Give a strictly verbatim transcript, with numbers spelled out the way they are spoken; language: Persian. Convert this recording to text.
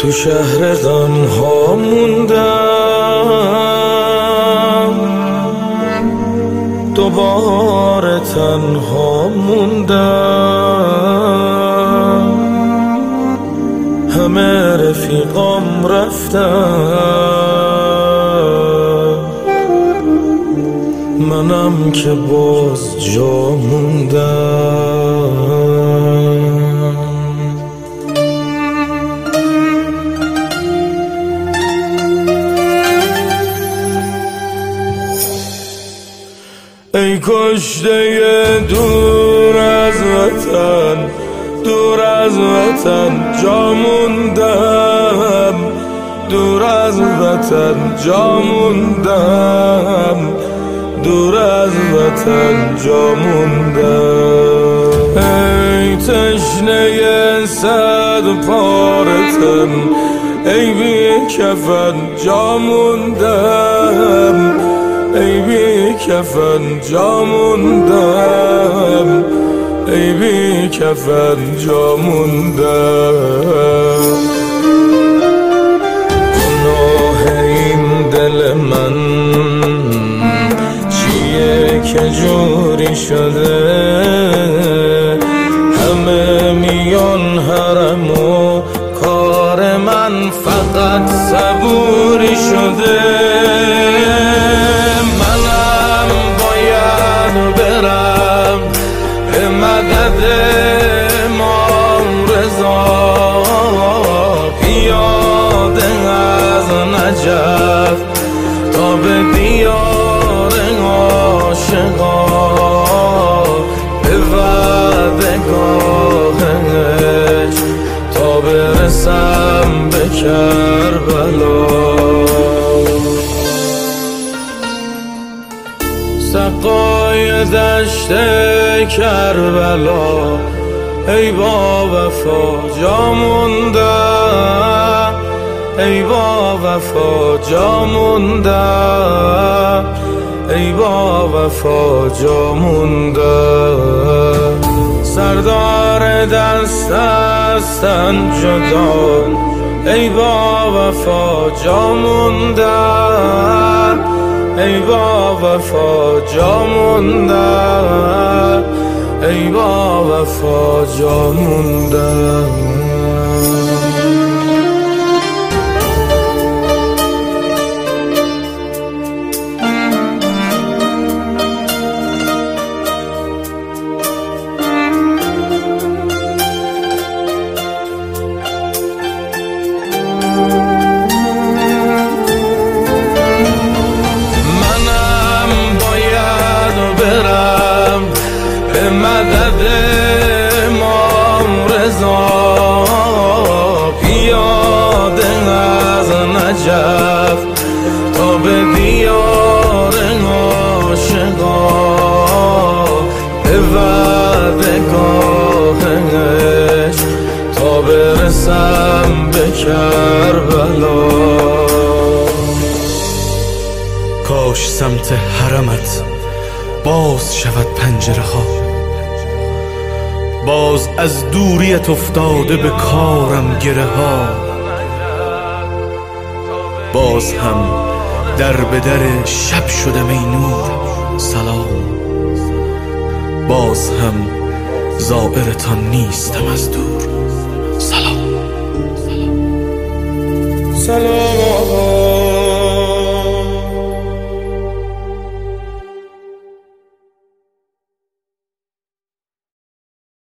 تو شهر غم ها موندم، دوباره تنها موندم. همه رفیقام رفتم، منم که باز جا موندم. ای کشته دور از وطن، دور از وطن جا موندم، دور از وطن جا موندم، دور از وطن جا موندم. ای تشنه صد پاره تن، ای بی کفن جا موندم، ای بی کفن جا موندم، ای بی کفن جا موندم. گناه این دل من چیه که جوری شده؟ همه میان حرم و کار من فقط صبوری شده. مدد امام رضا پیاده از نجف تا به دیار عاشقا، به وعدگاهش تا برسم به کربلا. سقای دشت کربلا، ای با وفا جا موندم، ای با وفا جا موندم، ای با وفا جا موندم. سردار دست از تن جدا، ای با وفا جا موندم، ای با وفا جا موندم، ای با وفا جا موندم. مدد امام رضا پیاده از نجف تا به دیار عاشقا، به وعدگاهش تا برسم به کربلا. کاش سمت حرمت باز شود پنجره ها، باز از دوریت افتاده به کارم گره ها. باز هم در به در شب شدم ای نور سلام، باز هم زائرتان نیستم از دور سلام. سلام